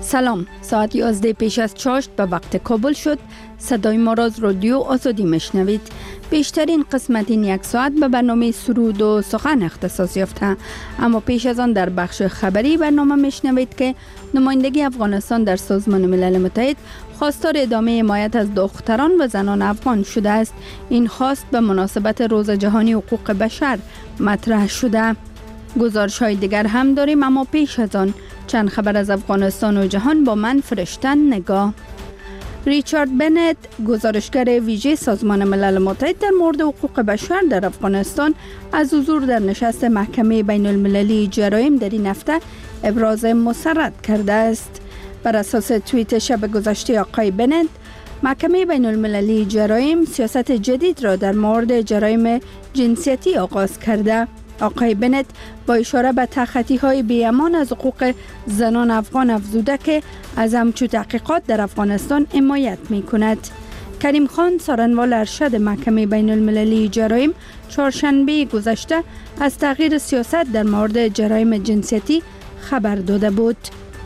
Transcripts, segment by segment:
سلام، ساعت 11 پیش از چاشت به وقت کابل شد. صدای ما را از رادیو آزادی میشنوید. بیشترین قسمت این یک ساعت به برنامه سرود و سخن اختصاص یافته، اما پیش از آن در بخش خبری برنامه میشنوید که نمایندگی افغانستان در سازمان ملل متحد خواستار ادامه حمایت از دختران و زنان افغان شده است. این خواست به مناسبت روز جهانی حقوق بشر مطرح شده. گزارش های دیگر هم داریم، اما پیش از آن چند خبر از افغانستان و جهان با من فرشتن نگاه. ریچارد بنت، گزارشگر ویژه سازمان ملل متحد در مورد حقوق بشر در افغانستان، از حضور در نشست محکمه بین المللی جرایم در این هفته ابراز مسرت کرده است. بر اساس توییت شب گذشته آقای بنت، محکمه بین المللی جرایم سیاست جدید را در مورد جرایم جنسیتی آغاز کرده. آقای بنت با اشاره به تخطی‌های بی‌امان از حقوق زنان افغان افزوده که از همچون تحقیقات در افغانستان حمایت می‌کند. کریم خان، سارنوال ارشد محکمه بین المللی جرایم، چهارشنبه گذشته از تغییر سیاست در مورد جرایم جنسیتی خبر داده بود.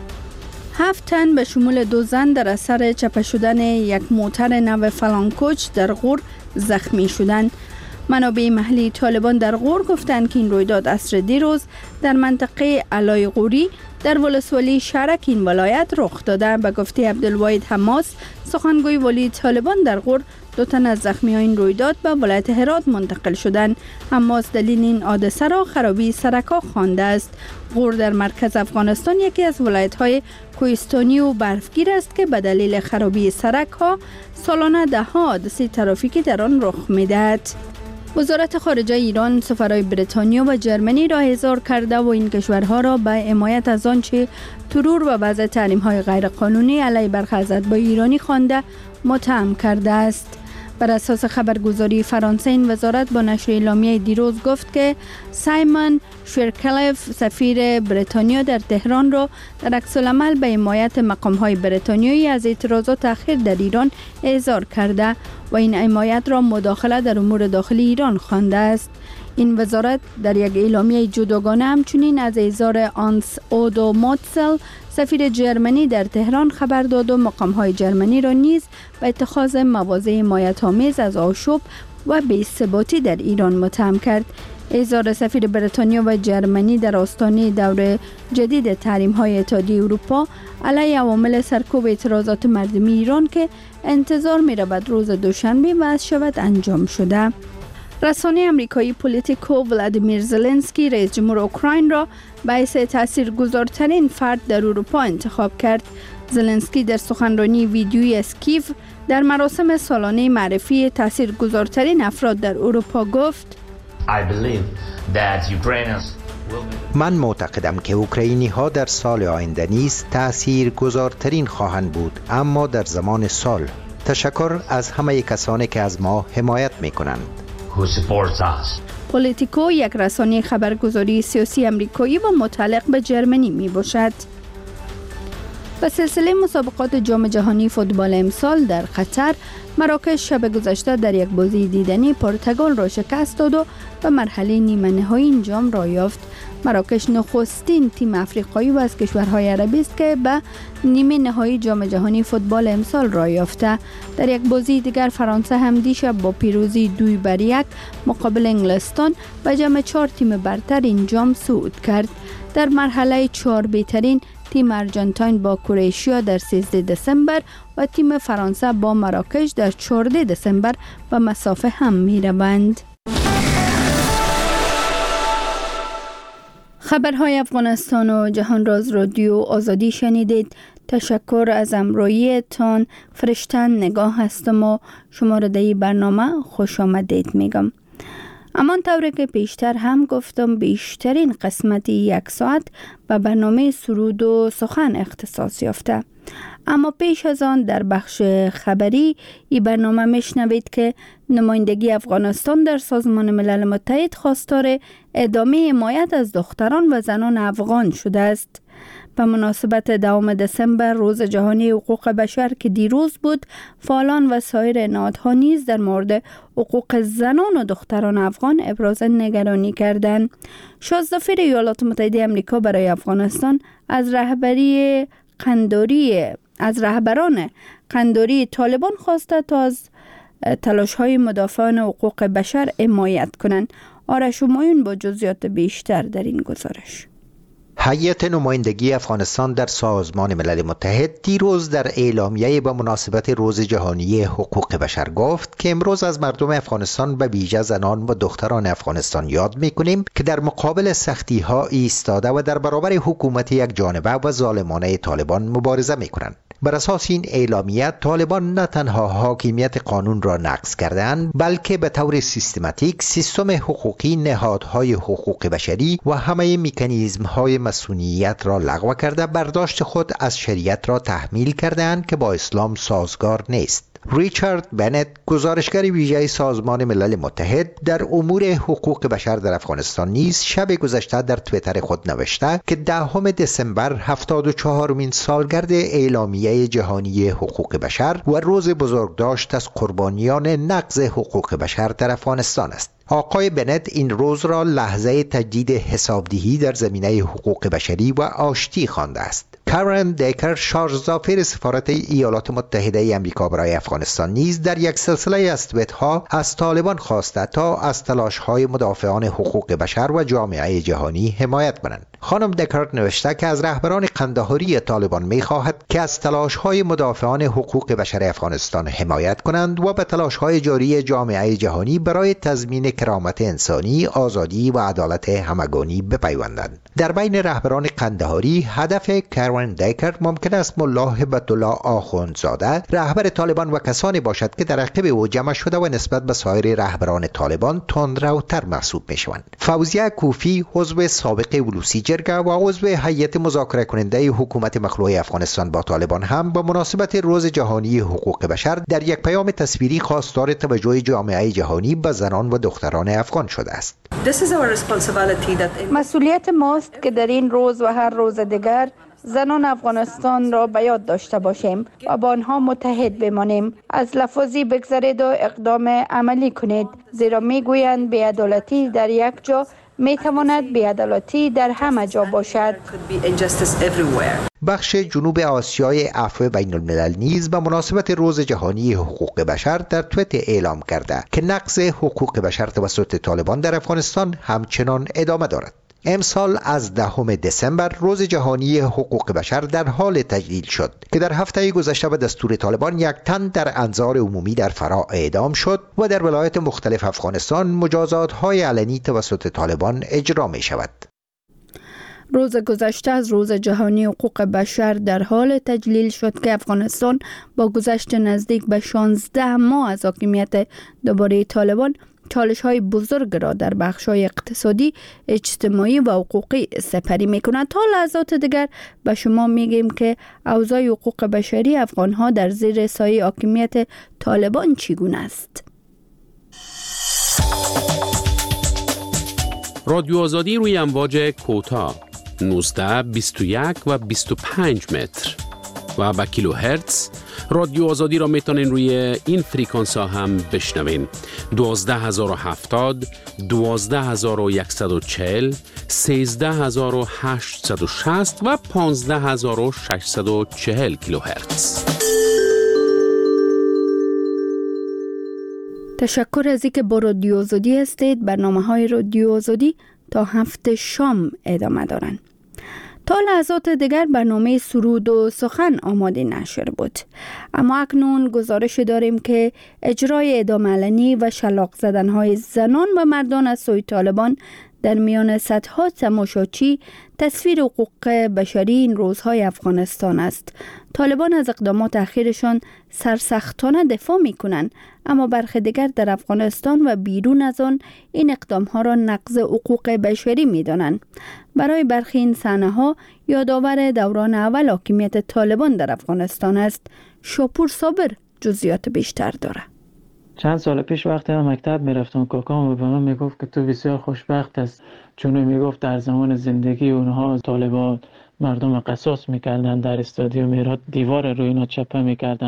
7 تن به شمول 2 زن در اثر چپه شدن یک موتر نو فلانکوچ در غور زخمی شدند. منابع محلی طالبان در غور گفتند که این رویداد عصر دیروز در منطقه علای غوری در ولسوالی شرک این ولایت رخ داده. به گفته عبدالواحد حماس، سخنگوی والی طالبان در غور، 2 تن از زخمی ها این رویداد به ولایت هرات منتقل شدند. حماس دلیل این حادثه را خرابی سرک‌ها خوانده است. غور در مرکز افغانستان یکی از ولایت های کوهستانی و برفگیر است که به دلیل خرابی سرک‌ها سالانه ده‌ها حادثه ترافیکی در آن رخ می‌دهد. وزارت خارجه ایران سفرای بریتانیا و جرمنی را احضار کرده و این کشورها را به حمایت از آنچه ترور و وضع تحریم‌های غیرقانونی علیه برخی از اتباع ایرانی خوانده متهم کرده است. بر اساس خبرگزاری فرانسه، این وزارت با نشر اعلامیه دیروز گفت که سایمون شیرکلف، سفیر بریتانیا در تهران، را در عکس‌العمل به حمایت مقام‌های بریتانیایی از اعتراضات اخیر در ایران احضار کرده و این حمایت را مداخله در امور داخلی ایران خوانده است. این وزارت در یک اعلامیه جداگانه همچنین از احضار آنس اودو موتسل، سفیر جرمنی در تهران، خبر داد و مقام‌های جرمنی را نیز به اتخاذ مواضع حمایت‌آمیز از آشوب و بی‌ثباتی در ایران متهم کرد. احضار سفیر بریتانیا و جرمنی در آستانه دور جدید تحریم‌های اتحادیه اروپا علیه عوامل سرکوب اعتراضات مردمی ایران که انتظار می‌رود روز دوشنبه وضع شود انجام شده. رسانه امریکایی پولیتیکو ولادیمیر زلنسکی، رئیس جمهور اوکراین، را به حیث تاثیرگذارترین فرد در اروپا انتخاب کرد. زلنسکی در سخنرانی ویدیویی از کیف در مراسم سالانه معرفی تاثیرگذارترین افراد در اروپا گفت: من معتقدم که اوکراینی ها در سال آینده نیز تاثیرگذارترین خواهند بود، اما در زمان سال. تشکر از همه کسانی که از ما حمایت می کنند. پولیتیکو یک رسانه خبرگزاری سیاسی امریکایی و متعلق به جرمنی می باشد. به سلسله مسابقات جام جهانی فوتبال امسال در قطر، مراکش شب گذشته در یک بازی دیدنی پرتغال را شکست داد و به مرحله نیمه نهایی این جام را یافت. مراکش نخستین تیم افریقایی و از کشورهای عربی است که به نیمه نهایی جام جهانی فوتبال امسال را یافته. در یک بازی دیگر فرانسه هم دیشب با پیروزی 2-1 مقابل انگلستان به جمع 4 تیم برتر این جام صعود کرد. در مرحله 4 بهترین تیم ارژانتین با کرواتیا در 13 دسامبر و تیم فرانسه با مراکش در 14 دسامبر به مسافه هم می روند. خبرهای افغانستان و جهان را از رادیو آزادی شنیدید. تشکر از همراهیتان. فرشتن نگاه هستم و شما را در این برنامه خوش آمدید میگم. اما طوری که پیشتر هم گفتم، بیشترین قسمت 1 ساعت به برنامه سرود و سخن اختصاص یافته. اما پیش از آن در بخش خبری این برنامه میشنوید که نمایندگی افغانستان در سازمان ملل متحد خواستار ادامه حمایت از دختران و زنان افغان شده است. به مناسبت 2 دسامبر روز جهانی حقوق بشر که دیروز بود، فعالان و سایر نهادها نیز در مورد حقوق زنان و دختران افغان ابراز نگرانی کردند. شاه ظفیر ایالات متحده آمریکا برای افغانستان از رهبری رهبران قنداری طالبان خواسته تا از تلاش‌های مدافعان حقوق بشر حمایت کنند. آرش همایون با جزئیات بیشتر در این گزارش. هیئت نمایندگی افغانستان در سازمان ملل متحد دیروز در اعلامیه به مناسبت روز جهانی حقوق بشر گفت که امروز از مردم افغانستان به ویژه زنان و دختران افغانستان یاد می‌کنیم که در مقابل سختی‌ها ایستاده و در برابر حکومت یک جانبه و ظالمانه طالبان مبارزه می‌کنند. بر اساس این اعلامیه طالبان نه تنها حاکمیت قانون را نقض کردند بلکه به طور سیستماتیک سیستم حقوقی، نهادهای حقوق بشری و همه مکانیزم‌های مسئولیت را لغو کرده برداشت خود از شریعت را تحمیل کردند که با اسلام سازگار نیست. ریچارد بنت، گزارشگر ویژه سازمان ملل متحد در امور حقوق بشر در افغانستان نیز شب گذشته در توییتر خود نوشته که 10 دسامبر 74مین سالگرد اعلامیه جهانی حقوق بشر و روز بزرگداشت از قربانیان نقض حقوق بشر در افغانستان است. آقای بنت این روز را لحظه تجدید حسابدهی در زمینه حقوق بشری و آشتی خوانده است. کارن دیکر، شارژزافر سفارت ایالات متحده آمریکا برای افغانستان نیز در یک سلسله از توییت‌ها از طالبان خواسته تا از تلاش‌های مدافعان حقوق بشر و جامعه جهانی حمایت کنند. خانم دکارت نوشته که از رهبران قندهاری طالبان می‌خواهد که از تلاش‌های مدافعان حقوق بشر افغانستان حمایت کنند و به تلاش‌های جاری جامعه جهانی برای تضمین کرامت انسانی، آزادی و عدالت همگانی بپیوندند. در بین رهبران قندهاری هدف کارن دیکر ممکن است ملا هبت الله آخوندزاده رهبر طالبان و کسانی باشد که در عقب او جمع شده و نسبت به سایر رهبران طالبان تندروتر محسوب می‌شوند. فوزیه کوفی، عضو سابق ولوسی جرگه و عضو هیئت مذاکره کننده حکومت مخلوع افغانستان با طالبان هم به مناسبت روز جهانی حقوق بشر در یک پیام تصویری خواستار توجه جامعه جهانی به زنان و دختران افغان شده است. مسئولیت ماست که در این روز و هر روز دیگر زنان افغانستان را به یاد داشته باشیم و با آنها متحد بمانیم. از لفظی بگذرید و اقدام عملی کنید، زیرا میگویند بی‌عدالتی در یک جا میتواند بی‌عدالتی در همه جا باشد. بخش جنوب آسیای عفو بین الملل نیز به مناسبت روز جهانی حقوق بشر در توییتر اعلام کرده که نقض حقوق بشر توسط طالبان در افغانستان همچنان ادامه دارد. امسال از 10 دسامبر روز جهانی حقوق بشر در حال تجلیل شد که در هفته گذشته به دستور طالبان یک تن در انظار عمومی در فرا اعدام شد و در ولایات مختلف افغانستان مجازات‌های علنی توسط طالبان اجرا می شود. روز گذشته از روز جهانی حقوق بشر در حال تجلیل شد که افغانستان با گذشت نزدیک به 16 ماه از حاکمیت دوباره طالبان چالش‌های بزرگ را در بخش‌های اقتصادی، اجتماعی و حقوقی سپری می‌کند. تا لحظات دیگر به شما میگیم که اوضاع حقوق بشری افغان‌ها در زیر سایه حاکمیت طالبان چگونه است. رادیو آزادی روی امواج کوتاه 19، 21 و 25 متر و با کیلو هرتز. رادیو آزادی را میتونین روی این فریکانس ها هم بشنوین. 12070، 12140، 13860 و 15640 کیلوهرتز. تشکر از اینکه با رادیو آزادی هستید. برنامه‌های رادیو آزادی تا 7 شام ادامه دارند. تا لحظات دیگر برنامه سرود و سخن آماده نشر بود، اما اکنون گزارش داریم که اجرای اعدام علنی و شلاق زدن‌های زنان و مردان از سوی طالبان در میان صدها تماشاچی تصویر حقوق بشری این روزهای افغانستان است. طالبان از اقدامات اخیرشان سرسختانه دفاع می‌کنند، اما برخی دیگر در افغانستان و بیرون از آن این اقدامها را نقض حقوق بشری می‌دانند. برای برخی این صحنه‌ها یادآور دوران اول حاکمیت طالبان در افغانستان است. شاپور صابر جزئیات بیشتر دارد. چند سال پیش وقتی من مکتب میرفتم کاکام به من میگفت که تو بسیار خوشبخت است، چون میگفت در زمان زندگی اونها طالبان مردم قصاص میکردن، در استادیوم میرات دیوار روی اینا چپه میکردن.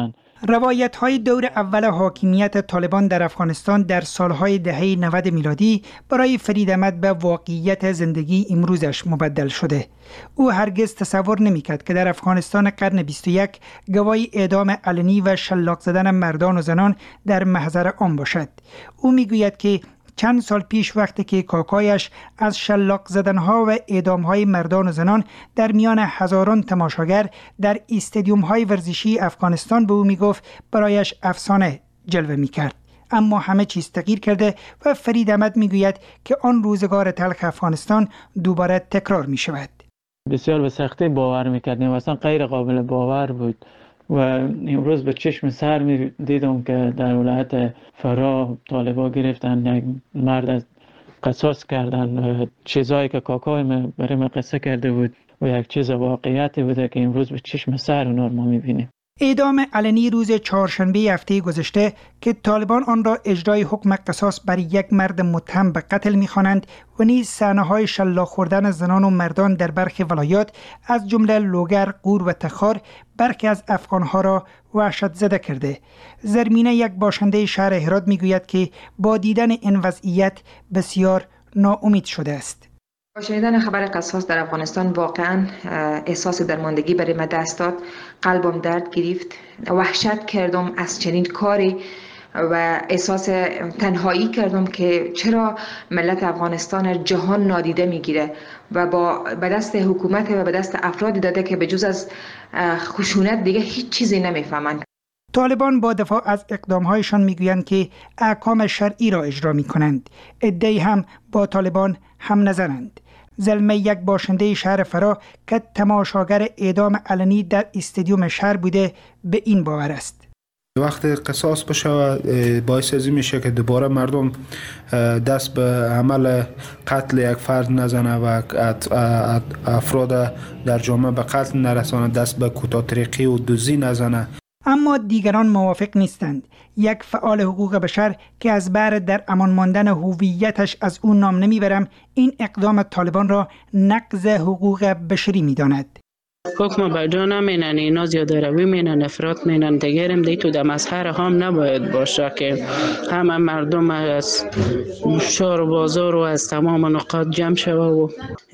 روایت‌های دور اول حاکمیت طالبان در افغانستان در سالهای دهه 90 میلادی برای فرید احمد به واقعیت زندگی امروزش مبدل شده. او هرگز تصور نمی‌کرد که در افغانستان قرن 21 گواهی اعدام علنی و شلاق زدن مردان و زنان در محضر عام باشد. او می‌گوید که چند سال پیش وقتی که کاکایش از شلاق زدنها و اعدامهای مردان و زنان در میان هزاران تماشاگر در استادیوم‌های ورزشی افغانستان به او میگفت، برایش افسانه جلوه میکرد. اما همه چیز تغییر کرده و فرید احمد میگوید که آن روزگار تلخ افغانستان دوباره تکرار میشود. بسیار به سختی باور میکردیم، اصلا غیر قابل باور بود و امروز به چشم سر می دیدم که در ولایت فرا طالبا گرفتن یک مرد از قصاص کردن. چیزایی که کاکای برای من قصه کرده بود و یک چیز واقعیتی بوده که امروز به چشم سر اونها ما میبینیم. اعدام علنی روز چهارشنبه هفته گذشته که طالبان آن را اجرای حکم قصاص بر یک مرد متهم به قتل می‌خوانند و نیز صحنه‌های شلاق خوردن زنان و مردان در برخی ولایات از جمله لوگر، غور و تخار برخی از افغان‌ها را وحشت زده کرده. زرمینه، یک باشنده شهر هرات، می‌گوید که با دیدن این وضعیت بسیار ناامید شده است. با شنیدن خبر قصاص در افغانستان واقعا احساس درماندگی برای من دست داد. قلبم درد گرفت، وحشت کردم از چنین کاری و احساس تنهایی کردم که چرا ملت افغانستان جهان نادیده میگیره و به دست حکومت و به دست افرادی داده که به جز از خشونت دیگه هیچ چیزی نمیفهمند. طالبان با دفاع از اقدامهایشان میگویند که احکام شرعی را اجرا میکنند. عده‌ای هم با طالبان هم نظرند. زلمه، یک باشنده شهر فرا که تماشاگر اعدام علنی در استادیوم شهر بوده، به این باور است. وقتی قصاص بشه باعث ازی میشه که دوباره مردم دست به عمل قتل یک فرد نزنه و افراد در جامعه به قتل نرسانه، دست به کوتاه‌طریقی و دزدی نزنه. اما دیگران موافق نیستند. یک فعال حقوق بشر که از بر در امان ماندن هویتش از اون نام نمیبرم، این اقدام طالبان را نقض حقوق بشری میداند. حکم به جا نمینن، اینا زیاده روی مینن، افراط مینن. دیگرم دی تو در مسخره هم نباید باشه که همه مردم از شهر و بازار و از تمام نقاط جمع شوه و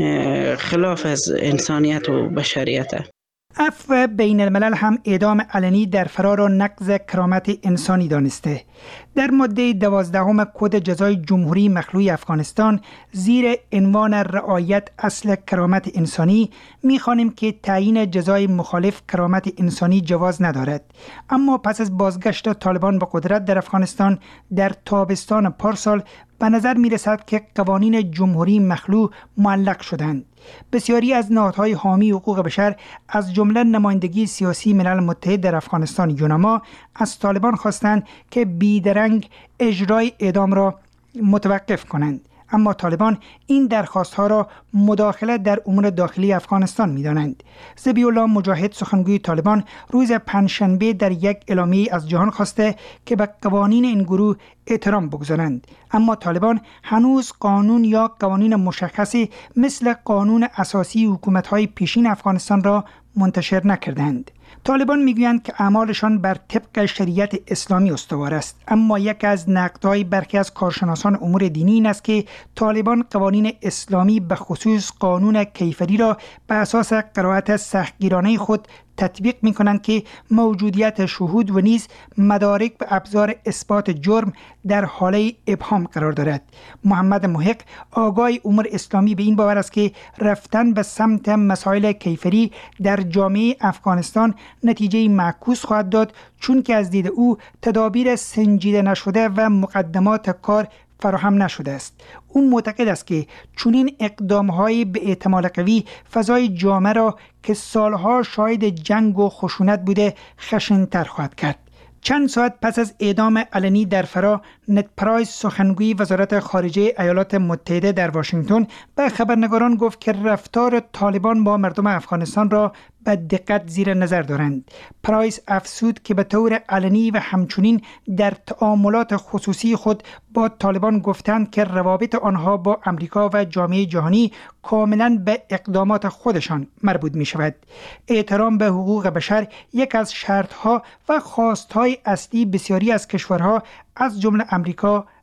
خلاف از انسانیت و بشریت. عفو بین الملل هم اعدام علنی در فرا را نقض کرامت انسانی دانسته. در ماده 12 کد جزای جمهوری مخلوع افغانستان زیر عنوان رعایت اصل کرامت انسانی می‌خوانیم که تعیین جزای مخالف کرامت انسانی جواز ندارد. اما پس از بازگشت طالبان به قدرت در افغانستان در تابستان پارسال به نظر می رسد که قوانین جمهوری مخلوع معلق شدند. بسیاری از نهادهای حامی حقوق بشر از جمله نمایندگی سیاسی ملل متحد در افغانستان یوناما از طالبان خواستند که بیدرنگ اجرای اعدام را متوقف کنند. اما طالبان این درخواست‌ها را مداخله در امور داخلی افغانستان می‌دانند. ذبیح الله مجاهد، سخنگوی طالبان، روز پنجشنبه در یک اعلامیه از جهان خواسته که به قوانین این گروه احترام بگذارند. اما طالبان هنوز قانون یا قوانین مشخصی مثل قانون اساسی حکومت‌های پیشین افغانستان را منتشر نکردند. طالبان میگویند که اعمالشان بر طبق شریعت اسلامی استوار است، اما یک از نقدهای برخی از کارشناسان امور دینی این است که طالبان قوانین اسلامی به خصوص قانون کیفری را به اساس قرائت سختگیرانه خود تطبیق می کنند که موجودیت شهود و نیز مدارک و ابزار اثبات جرم در حاله ابهام قرار دارد. محمد محق، آگاه امور اسلامی، به این باور است که رفتن به سمت مسائل کیفری در جامعه افغانستان نتیجه معکوس خواهد داد، چون که از دید او تدابیر سنجیده نشده و مقدمات کار فراهم نشده است. او معتقد است که چنین اقدام‌های به احتمال قوی فضای جامعه را که سالها شاهد جنگ و خشونت بوده خشن‌تر خواهد کرد. چند ساعت پس از اعدام علنی در فرا، نت پرایس، سخنگوی وزارت خارجه ایالات متحده در واشنگتن، به خبرنگاران گفت که رفتار طالبان با مردم افغانستان را به دقت زیر نظر دارند. پرایس افزود که به طور علنی و همچنین در تعاملات خصوصی خود با طالبان گفتند که روابط آنها با امریکا و جامعه جهانی کاملا به اقدامات خودشان مربوط می شود. احترام به حقوق بشر یک از شرطها و خواستهای اصلی بسیاری از کشورها از جمله امریکا